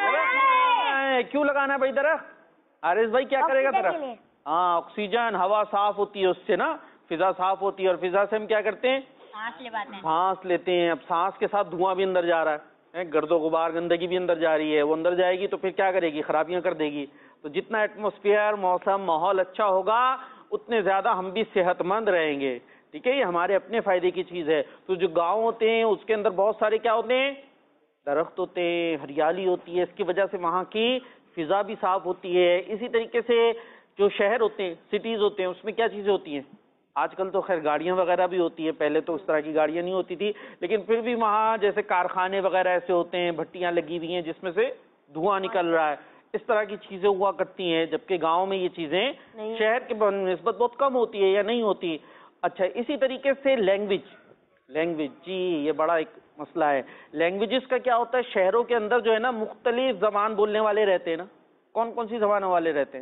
کیوں لگانا ہے بھائی درخت؟ حارث بھائی کیا کرے گا درخت؟ ہاں، آکسیجن، ہوا صاف ہوتی ہے اس سے نا، فضا صاف ہوتی ہے. اور فضا سے ہم کیا کرتے ہیں؟ سانس لیتے ہیں. اب سانس کے ساتھ دھواں بھی اندر جا رہا ہے، گرد و غبار، گندگی بھی اندر جا رہی ہے. وہ اندر جائے گی تو پھر کیا کرے گی؟ خرابیاں کر دے گی. تو جتنا ایٹماسفیئر، موسم، ماحول اچھا ہوگا اتنے زیادہ ہم بھی صحت مند رہیں گے. ٹھیک ہے، یہ ہمارے اپنے فائدے کی چیز ہے. تو جو گاؤں ہوتے ہیں اس کے اندر بہت سارے کیا ہوتے ہیں؟ درخت ہوتے ہیں، ہریالی ہوتی ہے. اس کی وجہ سے وہاں کی فضا بھی صاف ہوتی ہے. اسی طریقے سے جو شہر ہوتے ہیں، سٹیز ہوتے ہیں، اس میں کیا چیزیں ہوتی ہیں؟ آج کل تو خیر گاڑیاں وغیرہ بھی ہوتی ہے، پہلے تو اس طرح کی گاڑیاں نہیں ہوتی تھی، لیکن پھر بھی وہاں جیسے کارخانے وغیرہ ایسے ہوتے ہیں، بھٹیاں لگی ہوئی ہیں جس میں سے دھواں نکل رہا ہے. اس طرح کی چیزیں ہوا کرتی ہیں. جبکہ گاؤں میں یہ چیزیں شہر کے نسبت بہت کم ہوتی ہے یا نہیں ہوتی. اچھا، اسی طریقے سے لینگویج، جی یہ بڑا ایک مسئلہ ہے. لینگویجز کا کیا ہوتا ہے؟ شہروں کے اندر جو ہے نا مختلف زبان بولنے والے رہتے ہیں نا. کون کون سی زبانوں والے رہتے ہیں؟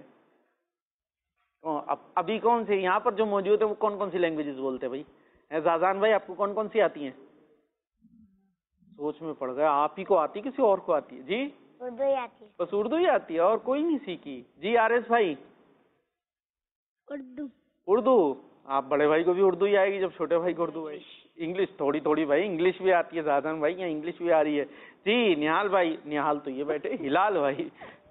ابھی کون سی یہاں پر جو موجود ہے وہ کون کون سی لینگویجز بولتے ہیں بھائی؟ زازان بھائی آپ کو کون کون سی آتی ہیں؟ سوچ میں پڑ گیا. آپ ہی کو آتی، کسی اور کو آتی ہے؟ جی اردو ہی آتی ہے. بس اردو ہی آتی ہے اور کوئی نہیں سیکھی. جی حارث بھائی؟ اردو آپ بڑے بھائی کو بھی اردو ہی آئے گی جب چھوٹے بھائی کو اردو آئے گی. انگلش تھوڑی تھوڑی بھائی انگلش بھی آتی ہے زیادہ بھائی, یہاں انگلش بھی آ رہی ہے. جی نہال بھائی, نہال تو یہ بیٹھے, ہلال بھائی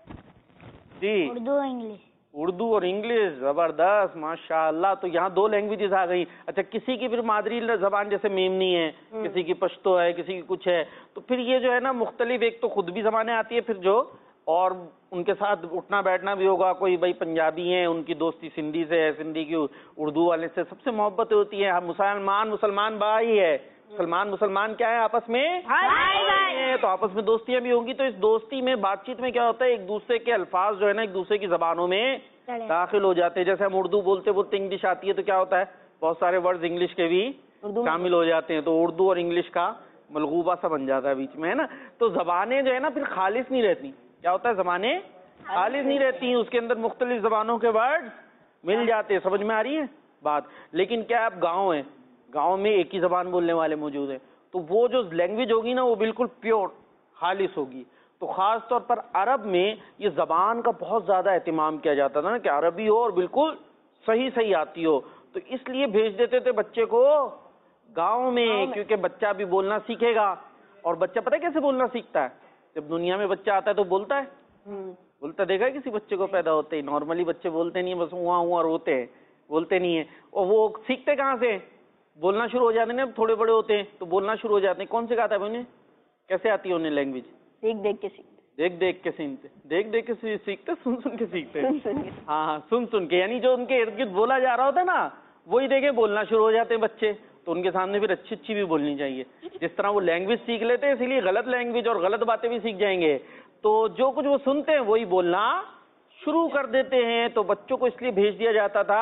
جی اردو انگلش. اردو اور انگلش زبردست ماشاء اللہ. تو یہاں 2 لینگویجز آ گئی. اچھا کسی کی پھر مادری زبان جیسے میمنی ہے, کسی کی پشتو ہے, کسی کی کچھ ہے, تو پھر یہ جو ہے نا مختلف, ایک تو خود بھی زبانیں آتی ہے پھر جو, اور ان کے ساتھ اٹھنا بیٹھنا بھی ہوگا. کوئی بھائی پنجابی ہیں ان کی دوستی سندھی سے ہے, سندھی کی اردو والے سے سب سے محبت ہوتی ہے. مسلمان بھائی ہے, مسلمان کیا ہے آپس میں تو آپس میں دوستیاں بھی ہوں گی. تو اس دوستی میں بات چیت میں کیا ہوتا ہے, ایک دوسرے کے الفاظ جو ہے نا ایک دوسرے کی زبانوں میں داخل ہو جاتے ہیں. جیسے ہم اردو بولتے بولتے انگلش آتی ہے تو کیا ہوتا ہے, بہت سارے ورڈز انگلش کے بھی شامل ہو جاتے ہیں. تو اردو اور انگلش کا ملغوبہ سا بن جاتا ہے بیچ میں, ہے نا. تو زبانیں جو ہے نا پھر خالص نہیں رہتی. کیا ہوتا ہے, زبانیں خالص نہیں رہتی, اس کے اندر مختلف زبانوں کے ورڈ مل جاتے ہیں. سمجھ میں آ رہی ہے بات. لیکن کیا اب گاؤں ہے, گاؤں میں ایک ہی زبان بولنے والے موجود ہیں, تو وہ جو لینگویج ہوگی نا وہ بالکل پیور خالص ہوگی. تو خاص طور پر عرب میں یہ زبان کا بہت زیادہ اہتمام کیا جاتا تھا نا, کہ عربی ہو اور بالکل صحیح آتی ہو. تو اس لیے بھیج دیتے تھے بچے کو گاؤں میں, کیونکہ بچہ بھی بولنا سیکھے گا. اور بچہ پتہ کیسے بولنا سیکھتا ہے, جب دنیا میں بچہ آتا ہے تو بولتا ہے, بولتا دیکھا ہے کسی بچے کو پیدا ہوتے ہی. نارملی بچے بولتے نہیں ہیں, بس ہوا روتے ہیں, بولتے نہیں ہیں. اور وہ سیکھتے کہاں سے, بولنا شروع ہو جاتے ہیں. اب تھوڑے بڑے ہوتے ہیں تو بولنا شروع ہو جاتے ہیں. کون سکھاتا ہے انہیں, کیسے آتی ہے انہیں لینگویج, دیکھ دیکھ کے سیکھتے, دیکھ کے سیکھتے, دیکھ کے سیکھتے, سن کے سیکھتے. ہاں سن کے, یعنی جو ان کے ارد گرد بولا جا رہا ہوتا ہے نا وہی دیکھے بولنا شروع ہو جاتے ہیں بچے. تو ان کے سامنے پھر اچھی بھی بولنی چاہیے. جس طرح وہ لینگویج سیکھ لیتے ہیں اسی لیے غلط لینگویج اور غلط باتیں بھی سیکھ جائیں گے. تو جو کچھ وہ سنتے ہیں وہی بولنا شروع کر دیتے ہیں. تو بچوں کو اس لیے بھیج دیا جاتا تھا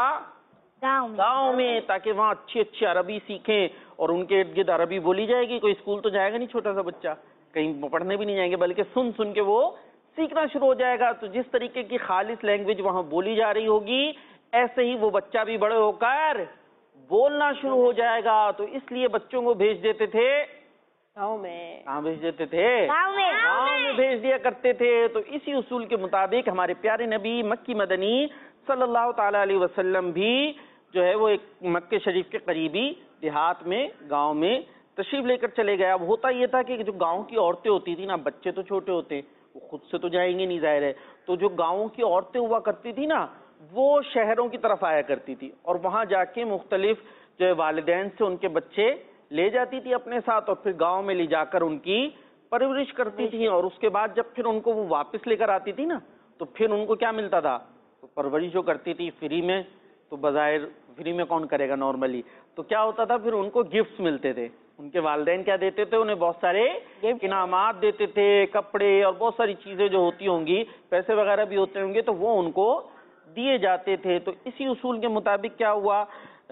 گاؤں میں, تاکہ وہاں اچھی عربی سیکھیں اور ان کے ارد گرد عربی بولی جائے گی. کوئی اسکول تو جائے گا نہیں چھوٹا سا بچہ, کہیں پڑھنے بھی نہیں جائیں گے, بلکہ سن کے وہ سیکھنا شروع ہو جائے گا. تو جس طریقے کی خالص لینگویج وہاں بولی جا رہی ہوگی ایسے ہی وہ بچہ بھی بڑے ہو کر بولنا شروع ہو جائے گا. تو اس لیے بچوں کو بھیج دیتے تھے گاؤں میں. کہاں بھیج دیتے تھے, گاؤں میں بھیج دیا کرتے تھے. تو اسی اصول کے مطابق ہمارے پیارے نبی مکی مدنی صلی اللہ تعالی علیہ وسلم بھی جو ہے وہ ایک مکہ شریف کے قریبی دیہات میں, گاؤں میں تشریف لے کر چلے گئے. اب ہوتا یہ تھا کہ جو گاؤں کی عورتیں ہوتی تھی نا, بچے تو چھوٹے ہوتے ہیں وہ خود سے تو جائیں گے نہیں ظاہر ہے, تو جو گاؤں کی عورتیں ہوا کرتی تھی نا وہ شہروں کی طرف آیا کرتی تھی, اور وہاں جا کے مختلف جو ہے والدین سے ان کے بچے لے جاتی تھی اپنے ساتھ, اور پھر گاؤں میں لے جا کر ان کی پرورش کرتی تھی. اور اس کے بعد جب پھر ان کو وہ واپس لے کر آتی تھی نا تو پھر ان کو کیا ملتا تھا, تو پرورش جو کرتی تھی فری میں, تو بظاہر فری میں کون کرے گا نارملی, تو کیا ہوتا تھا پھر ان کو گفٹس ملتے تھے. ان کے والدین کیا دیتے تھے, انہیں بہت سارے انعامات دیتے تھے, کپڑے اور بہت ساری چیزیں جو ہوتی ہوں گی, پیسے وغیرہ بھی ہوتے ہوں گے, تو وہ ان کو دیے جاتے تھے. تو اسی اصول کے مطابق کیا ہوا,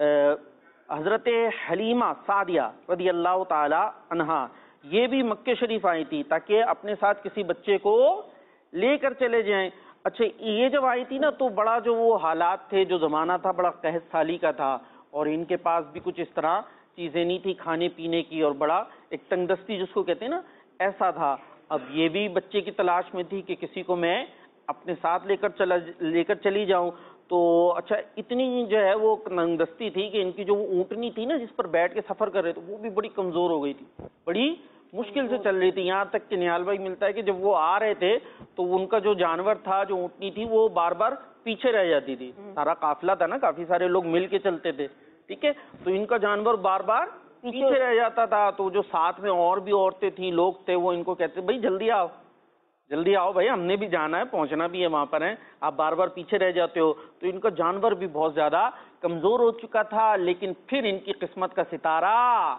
حضرت حلیمہ سعدیہ رضی اللہ تعالی عنہا یہ بھی مکہ شریف آئی تھی تاکہ اپنے ساتھ کسی بچے کو لے کر چلے جائیں. اچھا یہ جب آئی تھی نا تو بڑا جو وہ حالات تھے, جو زمانہ تھا بڑا قحط سالی کا تھا, اور ان کے پاس بھی کچھ اس طرح چیزیں نہیں تھی کھانے پینے کی, اور بڑا ایک تنگ دستی جس کو کہتے ہیں نا ایسا تھا. اب یہ بھی بچے کی تلاش میں تھی کہ کسی کو میں اپنے ساتھ لے کر چلی جاؤں. تو اچھا اتنی جو ہے وہ تنگ دستی تھی کہ ان کی جو اونٹنی تھی نا جس پر بیٹھ کے سفر کر رہے تھے وہ بھی بڑی کمزور ہو گئی تھی, بڑی مشکل سے چل رہی تھی. یہاں تک کہ نہال بھائی ملتا ہے کہ جب وہ آ رہے تھے تو ان کا جو جانور تھا, جو اونٹنی تھی, وہ بار بار پیچھے رہ جاتی تھی. سارا قافلہ تھا نا, کافی سارے لوگ مل کے چلتے تھے, ٹھیک ہے, تو ان کا جانور بار بار پیچھے رہ جاتا تھا. تو جو ساتھ میں اور بھی عورتیں تھیں, لوگ تھے, وہ ان کو کہتے بھائی جلدی آؤ بھائی, ہم نے بھی جانا ہے, پہنچنا بھی ہے وہاں پر, ہیں آپ بار بار پیچھے رہ جاتے ہو. تو ان کا جانور بھی بہت زیادہ کمزور ہو چکا تھا. لیکن پھر ان کی قسمت کا ستارہ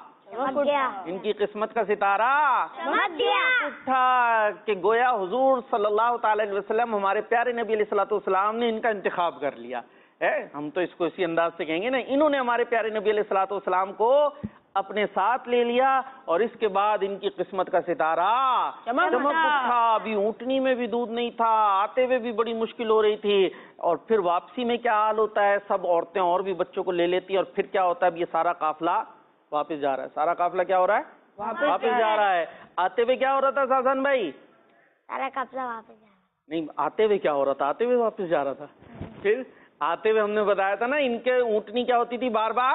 تھا کہ گویا حضور صلی اللہ تعالی علیہ وسلم ہمارے پیارے نبی علیہ الصلوۃ والسلام نے ان کا انتخاب کر لیا ہے. ہم تو اس کو اسی انداز سے کہیں گے نا, انہوں نے ہمارے پیارے نبی علیہ الصلوۃ والسلام کو اپنے ساتھ لے لیا, اور اس کے بعد ان کی قسمت کا ستارہ چمک اٹھا. ابھی اونٹنی میں بھی دودھ نہیں تھا, آتے ہوئے بھی بڑی مشکل ہو رہی تھی, اور پھر واپسی میں کیا حال ہوتا ہے, سب عورتیں اور بھی بچوں کو لے لیتی, اور پھر کیا ہوتا ہے, اب یہ سارا قافلہ واپس جا رہا ہے. سارا قافلہ کیا ہو رہا ہے, واپس جا رہا ہے. آتے ہوئے کیا ہو رہا تھا سازن بھائی, سارا قافلہ واپس جا رہا, نہیں آتے ہوئے کیا ہو رہا تھا, آتے ہوئے واپس جا رہا تھا. پھر آتے ہوئے ہم نے بتایا تھا نا ان کے اونٹنی کیا ہوتی تھی بار بار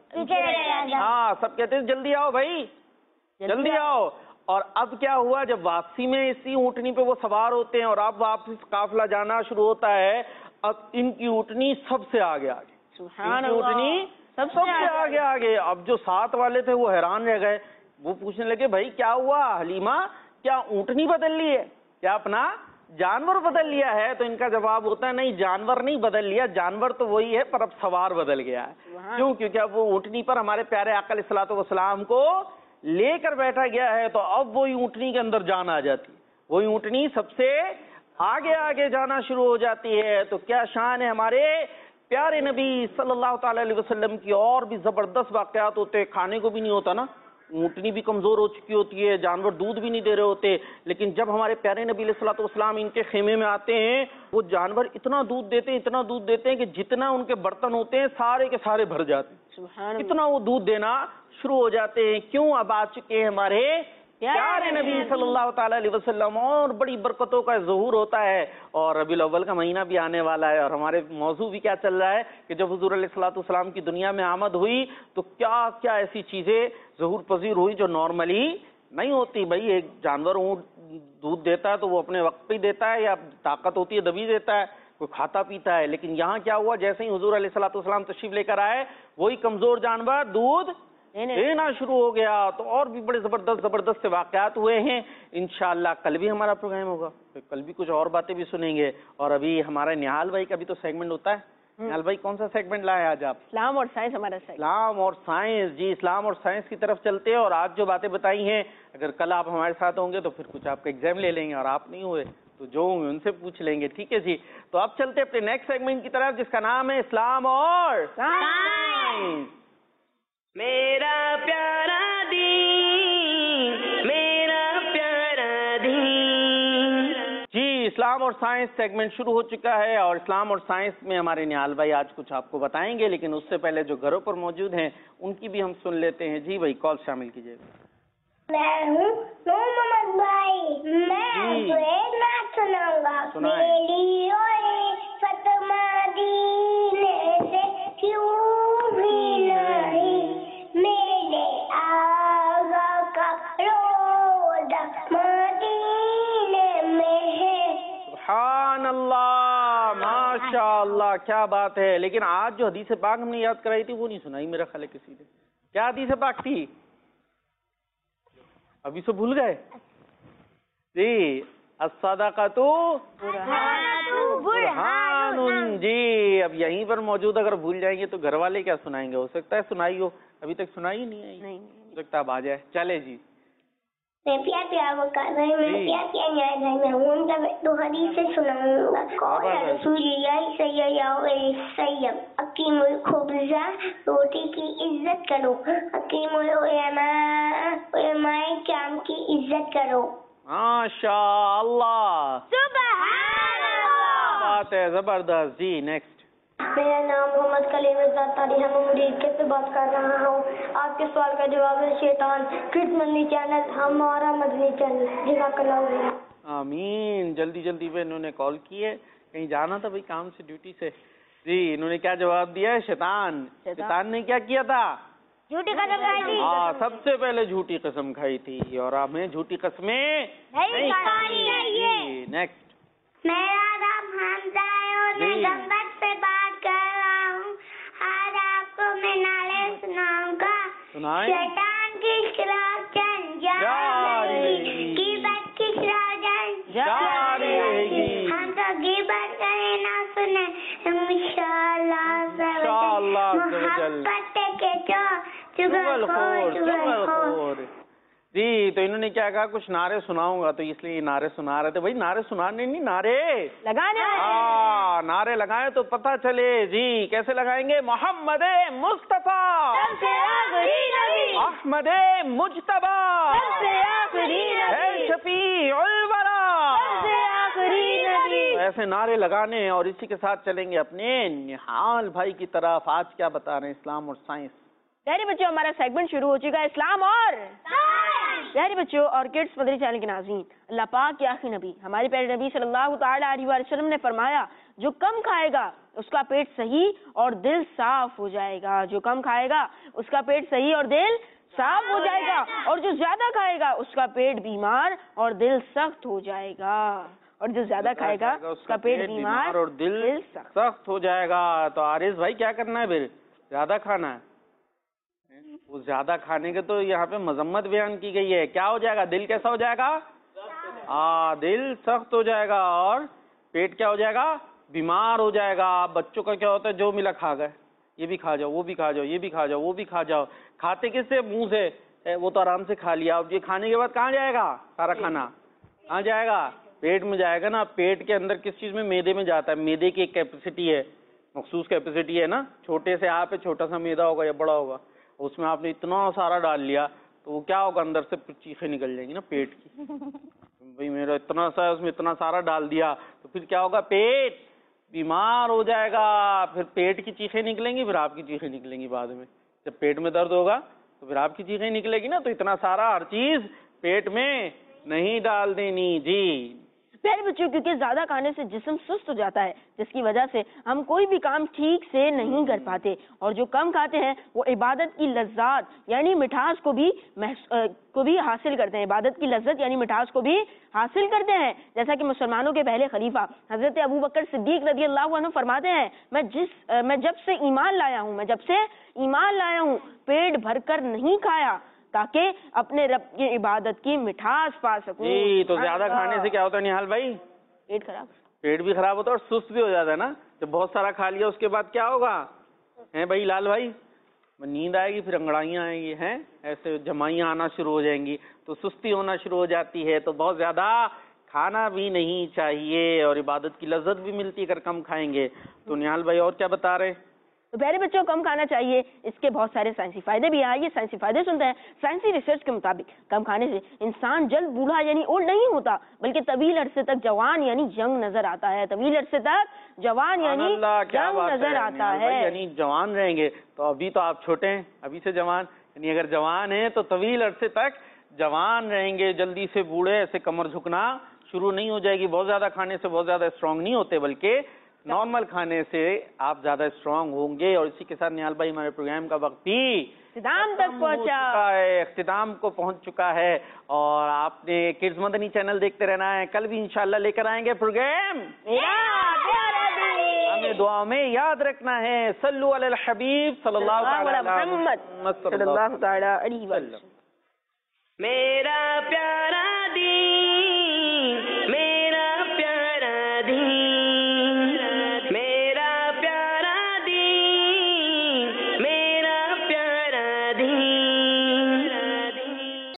ہاں سب کہتے تھے جلدی آؤ بھائی جلدی آؤ. اور اب کیا ہوا جب واپسی میں اسی اونٹنی پہ وہ سوار ہوتے ہیں اور اب واپس قافلہ جانا شروع ہوتا ہے, اب ان کی اونٹنی سب سے آگے اونٹنی سب سے آگے. اب جو ساتھ والے تھے وہ حیران رہ گئے, وہ پوچھنے لگے بھائی کیا ہوا حلیمہ, کیا اونٹنی بدل لی ہے, کیا اپنا جانور بدل لیا ہے؟ تو ان کا جواب ہوتا ہے نہیں جانور نہیں بدل لیا, جانور تو وہی ہے پر اب سوار بدل گیا ہے. کیوں؟ کیونکہ اب وہ اونٹنی پر ہمارے پیارے آقا علیہ الصلوۃ والسلام کو لے کر بیٹھا گیا ہے, تو اب وہی اونٹنی کے اندر جان آ جاتی, وہی اونٹنی سب سے آگے جانا شروع ہو جاتی ہے. تو کیا شان ہے ہمارے پیارے نبی صلی اللہ تعالی علیہ وسلم کی. اور بھی زبردست واقعات ہوتے, کھانے کو بھی نہیں ہوتا نا, اونٹنی بھی کمزور ہو چکی ہوتی ہے, جانور دودھ بھی نہیں دے رہے ہوتے, لیکن جب ہمارے پیارے نبی علیہ الصلوۃ والسلام ان کے خیمے میں آتے ہیں, وہ جانور اتنا دودھ دیتے ہیں کہ جتنا ان کے برتن ہوتے ہیں سارے کے سارے بھر جاتے ہیں, اتنا وہ دودھ دینا شروع ہو جاتے ہیں. کیوں؟ اب آ چکے ہیں ہمارے پیارے نبی صلی اللہ تعالی علیہ وسلم, اور بڑی برکتوں کا ظہور ہوتا ہے. اور ربیع الاول کا مہینہ بھی آنے والا ہے, اور ہمارے موضوع بھی کیا چل رہا ہے کہ جب حضور علیہ الصلوۃ والسلام کی دنیا میں آمد ہوئی تو کیا کیا ایسی چیزیں ظہور پذیر ہوئی جو نارملی نہیں ہوتی. بھائی ایک جانور اونٹ دودھ دیتا ہے تو وہ اپنے وقت پہ دیتا ہے, یا طاقت ہوتی ہے دبی دیتا ہے, کوئی کھاتا پیتا ہے. لیکن یہاں کیا ہوا, جیسے ہی حضور علیہ الصلوۃ والسلام تشریف لے کر آئے, وہی کمزور جانور دودھ دینا شروع ہو گیا. تو اور بھی بڑے زبردست سے واقعات ہوئے ہیں. انشاءاللہ کل بھی ہمارا پروگرام ہوگا, کل بھی کچھ اور باتیں بھی سنیں گے. اور ابھی ہمارا نہال بھائی کا بھی تو سیگمنٹ ہوتا ہے. نہال بھائی کون سا سیگمنٹ لائے آج آپ؟ اسلام اور سائنس ہمارا سیگمنٹ. اسلام اور سائنس, جی اسلام اور سائنس کی طرف چلتے ہیں. اور آج جو باتیں بتائی ہیں, اگر کل آپ ہمارے ساتھ ہوں گے تو پھر کچھ آپ کا ایگزام لے لیں گے, اور آپ نہیں ہوئے تو جو ہوں گے ان سے پوچھ لیں گے. ٹھیک ہے جی, تو اب چلتے اپنے نیکسٹ سیگمنٹ کی طرف جس کا نام ہے اسلام اور سائنس. میرا پیارا دین, میرا پیارا دین. جی اسلام اور سائنس سیگمنٹ شروع ہو چکا ہے, اور اسلام اور سائنس میں ہمارے نہال بھائی آج کچھ آپ کو بتائیں گے. لیکن اس سے پہلے جو گھروں پر موجود ہیں ان کی بھی ہم سن لیتے ہیں. جی بھائی کال شامل کیجیے. میں ہوں محمد بھائی, میں ایک نعت سناؤں گا. میری اور فتما دینے سے کیوں بھی نہیں, میرے آقا کا روضہ مدینے میں ہے. سبحان اللہ, ماشاء اللہ, کیا بات ہے. لیکن آج جو حدیث پاک ہم نے یاد کرائی تھی وہ نہیں سنائی میرا خیال ہے کسی نے. کیا حدیث پاک تھی؟ ابھی سے بھول گئے جی. الصدقۃ برہان. جی اب یہیں پر موجود, اگر بھول جائیں گے تو گھر والے کیا سنائیں گے. ہو سکتا ہے سنائی ہو, ابھی تک سنائی نہیں ہے, ہو سکتا ہے اب آ جائے. چلے جی. میں پیار وہ کر رہی ہوں, میں پیار میں ہوں تو حدیث سے سناؤں گا. قول رسول اللہ صلی اللہ علیہ وسلم, حکیم الخبزہ, روٹی کی عزت کرو. حکیم العلماء, علماء کرام کی عزت کرو. ماشاء اللہ, سبحان اللہ, بات ہے زبردست. جی نیکسٹ. میرا نام محمد کلیم رضا طاریح امریکہ سے بات کر رہا ہوں. آپ کے سوال کا جواب ہے شیطان. کڈز مدنی چینل ہمارا مدنی چینل. جزاک اللہ خیر. آمین. جلدی پہ انہوں نے کال کی ہے, کہیں جانا تھا بھائی کام سے, ڈیوٹی سے. جی انہوں نے کیا جواب دیا ہے؟ شیطان. شیطان نے کیا کیا تھا؟ جھوٹی قسم کھائی تھی. ہاں سب سے پہلے جھوٹی قسم کھائی تھی, اور ہمیں جھوٹی قسمیں نہیں کھانی چاہیے. نیکسٹ. میرا نام حمزہ ہے اور میں گمبد سے بات کر رہا ہوں. آج آپ کو میں نعرے سناؤں گا. شیطان کی شراب چند جاری, غیبت کی شراب چند جاری. ہم تو غیبت کریں نہ سنیں انشاءاللہ. محبت کے چغل خور. جی تو انہوں نے کیا کہا, کچھ نعرے سناؤں گا, تو اس لیے نعرے سنا رہے تھے. بھائی نعرے سنانے نہیں, نعرے لگانے. ہاں نعرے لگائیں تو پتہ چلے. جی کیسے لگائیں گے؟ محمد مصطفیٰ, احمد مجتبیٰ, ہے شفیع الورا. ایسے نعرے لگانے, اور اسی کے ساتھ چلیں گے اپنے نہال بھائی کی طرف. آج کیا بتا رہے ہیں؟ اسلام اور سائنس. پیارے بچوں, ہمارا سیگمنٹ شروع ہو چکا ہے اسلام اور پیارے بچوں اور کڈس مدنی چینل کے ناظرین. اللہ پاک کے آخری نبی ہمارے پیارے نبی صلی اللہ تعالی علیہ وسلم نے فرمایا, جو کم کھائے گا اس کا پیٹ صحیح اور دل صاف ہو جائے گا. جو کم کھائے گا اس کا پیٹ صحیح اور دل صاف ہو جائے گا, اور جو زیادہ کھائے گا اس کا پیٹ بیمار اور دل سخت ہو جائے گا. اور جو زیادہ کھائے گا اس کا پیٹ بیمار اور دل سخت ہو جائے گا. تو حارث بھائی کیا کرنا ہے پھر؟ زیادہ کھانا ہے. وہ زیادہ کھانے کے تو یہاں پہ مذمت بیان کی گئی ہے. کیا ہو جائے گا؟ دل کیسا ہو جائے گا؟ دل سخت ہو جائے گا, اور پیٹ کیا ہو جائے گا؟ بیمار ہو جائے گا. بچوں کا کیا ہوتا ہے, جو ملا کھا گئے, یہ بھی کھا جاؤ, وہ بھی کھا جاؤ, یہ بھی کھا جاؤ, وہ بھی کھا جاؤ. کھاتے کس سے؟ منہ سے. وہ تو آرام سے کھا لیا. اب یہ کھانے کے بعد کہاں جائے گا سارا کھانا؟ کہاں جائے گا؟ پیٹ میں جائے گا نا. پیٹ کے اندر کس چیز میں؟ میدے میں جاتا ہے. میدے کی ایک کیپیسٹی ہے, مخصوص کیپیسٹی ہے نا. چھوٹے سے آپ چھوٹا سا میدا ہوگا یا بڑا ہوگا, اس میں آپ نے اتنا سارا ڈال لیا تو وہ کیا ہوگا؟ اندر سے چیخیں نکل جائیں گی نا پیٹ کی. بھئی میرا اتنا سا, اس میں اتنا سارا ڈال دیا تو پھر کیا ہوگا؟ پیٹ بیمار ہو جائے گا. پھر پیٹ کی چیخیں نکلیں گی, پھر آپ کی چیخیں نکلیں گی بعد میں. جب پیٹ میں درد ہوگا تو پھر آپ کی چیخیں نکلے گی نا. تو اتنا سارا ہر چیز پیٹ میں نہیں ڈال دینی. جی پیارے بچوں, کیونکہ زیادہ کھانے سے جسم سست ہو جاتا ہے, جس کی وجہ سے ہم کوئی بھی کام ٹھیک سے نہیں کر پاتے. اور جو کم کھاتے ہیں وہ عبادت کی لذات یعنی مٹھاس کو بھی حاصل کرتے ہیں. عبادت کی لذت یعنی مٹھاس کو بھی حاصل کرتے ہیں. جیسا کہ مسلمانوں کے پہلے خلیفہ حضرت ابو بکر صدیق رضی اللہ عنہ فرماتے ہیں, میں جب سے ایمان لایا ہوں پیٹ بھر کر نہیں کھایا تاکہ اپنے رب کی عبادت کی مٹھاس پا سکوں. جی تو زیادہ کھانے سے کیا ہوتا ہے نہال بھائی؟ پیٹ بھی خراب ہوتا ہے اور سست بھی ہو جاتا ہے نا. جب بہت سارا کھا لیا اس کے بعد کیا ہوگا ہیں بھائی لال بھائی؟ نیند آئے گی, پھر انگڑائیاں آئیں گی, ہیں ایسے جمائیاں آنا شروع ہو جائیں گی, تو سستی ہونا شروع ہو جاتی ہے. تو بہت زیادہ کھانا بھی نہیں چاہیے, اور عبادت کی لذت بھی ملتی اگر کم کھائیں گے. تو نہال بھائی اور کیا بتا رہے؟ تو پیارے بچوں, کم کھانا چاہیے. اس کے بہت سارے سائنسی فائدے بھی ہیں. یہ سائنسی فائدے سنتے ہیں. سائنسی ریسرچ کے مطابق کم کھانے سے انسان جلد بوڑھا یعنی اولڈ نہیں ہوتا, بلکہ طویل عرصے تک جوان یعنی ینگ نظر آتا ہے. طویل عرصے تک جوان یعنی ینگ نظر آتا ہے. یعنی جوان رہیں گے. تو ابھی تو آپ چھوٹے ہیں, ابھی سے جوان, یعنی اگر جوان ہیں تو طویل عرصے تک جوان رہیں گے. جلدی سے بوڑھے ایسے کمر جھکنا شروع نہیں ہو جائے گی. بہت زیادہ کھانے سے بہت زیادہ اسٹرانگ نہیں ہوتے, بلکہ نارمل کھانے سے آپ زیادہ اسٹرانگ ہوں گے. اور اسی کے ساتھ نہال بھائی ہمارے پروگرام کا وقت بھی اختتام کو پہنچ چکا ہے. اور آپ نے کڈز مدنی چینل دیکھتے رہنا ہے. کل بھی انشاءاللہ لے کر آئیں گے پروگرام. ہمیں دعا میں یاد رکھنا ہے, صلو علی الحبیب صلی اللہ علیہ وسلم. میرا پیارا